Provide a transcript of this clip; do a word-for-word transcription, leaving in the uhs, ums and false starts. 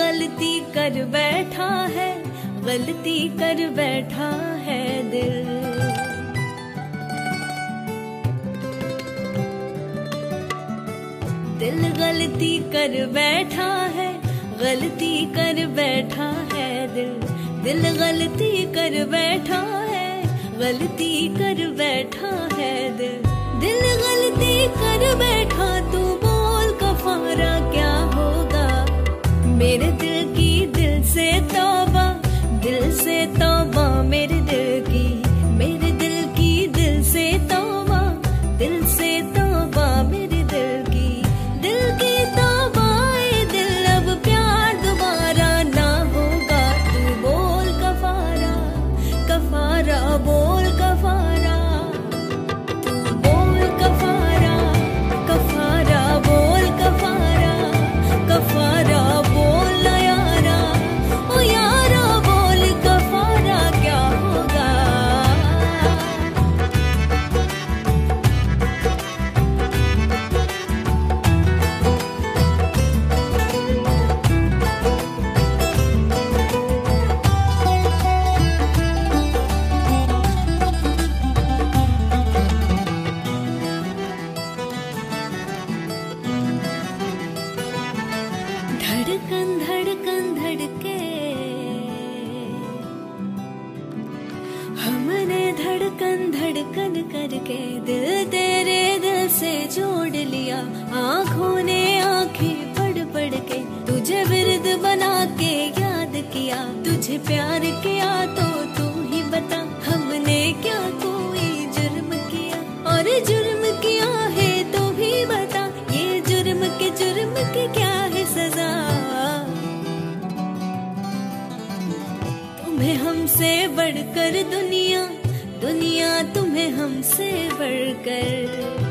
गलती कर बैठा है, गलती कर बैठा है दिल। दिल गलती कर बैठा है, गलती कर बैठा है दिल। दिल गलती कर बैठा है, गलती कर बैठा है दिल। दिल गलती कर बैठा, तू बोल कफारा क्या होगा। मेरे दिल की दिल से तौबा, दिल से तौबा मेरे दिल की। मेरे दिल की दिल से तौबा, दिल से तौबा मेरे दिल की। दिल की तौबा ए दिल, अब प्यार दोबारा ना होगा। तू बोल कफारा, कफारा बोल कफारा। तू बोल कफारा, कफारा बोल कफारा। कफारा बोल ना यारा, ओ यारा बोल कफारा क्या होगा। धड़कन धड़कन धड़के, हमने धड़कन धड़कन करके दिल तेरे दिल से जोड़ लिया। आँखों ने आंखें पढ़ पढ़ के तुझे विरद बना के याद किया। तुझे प्यार किया तो तू ही बता, हमने क्या कोई जुर्म किया। और जुर्म किया है तो भी बता, ये जुर्म के जुर्म की क्या है सजा। तुम्हें हमसे बढ़कर दुनिया, दुनिया तुम्हें हमसे बढ़कर।